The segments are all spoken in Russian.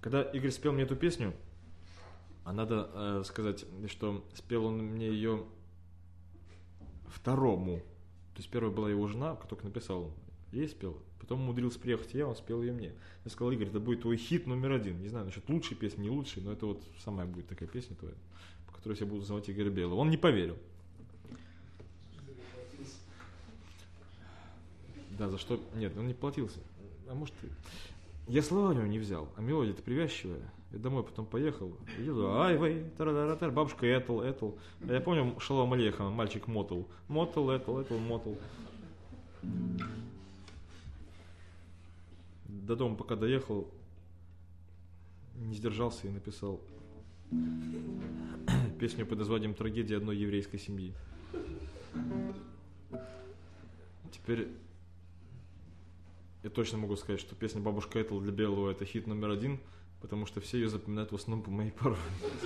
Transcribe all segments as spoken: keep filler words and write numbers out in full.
Когда Игорь спел мне эту песню, а надо э, сказать, что спел он мне ее второму. То есть первая была его жена, который написал, ей спел. Потом умудрился приехать я, он спел ее мне. Я сказал: Игорь, это будет твой хит номер один. Не знаю, насчет лучшей песни, не лучшей, но это вот самая будет такая песня твоя, по которой я буду звать Игоря Белого. Он не поверил. Да, за что? Нет, он не платился. А может, я слова у него не взял, а мелодия-то привязчивая. Я домой потом поехал, еду, ай-вай, тара-тара-тар, бабушка Этл, Этл. А я помню Шалом Алейхам, мальчик Мотл. Мотл, Этл, Этл, Мотл. До дома пока доехал, не сдержался и написал песню под названием «Трагедия одной еврейской семьи». Теперь я точно могу сказать, что песня «Бабушка Этл» для Белого — это хит номер один, потому что все ее запоминают в основном по моей пародии.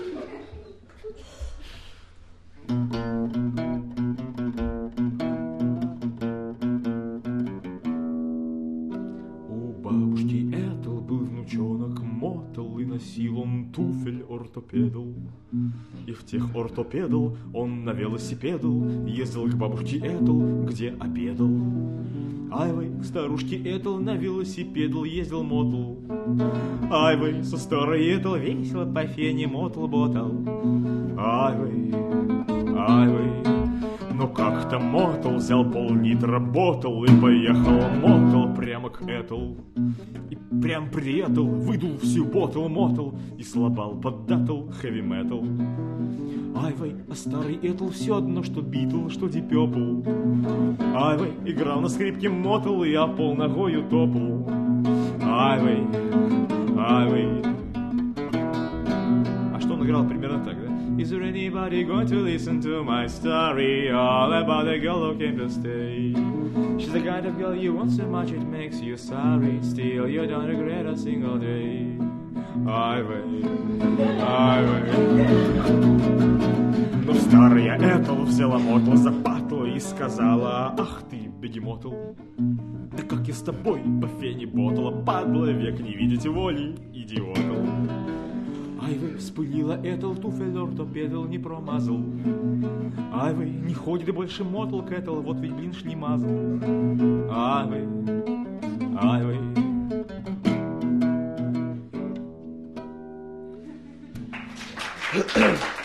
У бабушки Этл был внучонок Мотл, и носил он туфель ортопедал. И в тех ортопедал он на велосипедал ездил к бабушке Этл, где обедал. Айвай, к старушке Этл на велосипедал ездил Мотл. Айвай, со старой Этл весело по фене мотал-ботал. Айвай, айвай, но как-то Мотл взял пол-литра ботл и поехал Мотл прямо к Этл. И прям при Этл выдул всю ботл-мотл и слабал под датл хэви-метал. Айвай, а старый Этл все одно, что Битл, что Deep Purple. Айвай играл на скрипке Мотл, и я пол ногою топал. Айвай, айвай. А что он играл примерно так, да? Is there anybody going to listen to my story all about a girl who came to stay? She's the kind of girl you want so much it makes you sorry. Still you don't regret a single day. Айвай, айвай. Но старая Этл взяла Мотл за патлу и сказала: ах ты, бегемотл, да как я с тобой по фене ботала, падла, век не видеть воли, идиотл. Айвай, вспылила Этл, туфель ортопедал, не промазал. Айвай, не ходит больше Мотл к Этл, вот ведь, блин, шлемазл. Айвай, айвай. Ahem.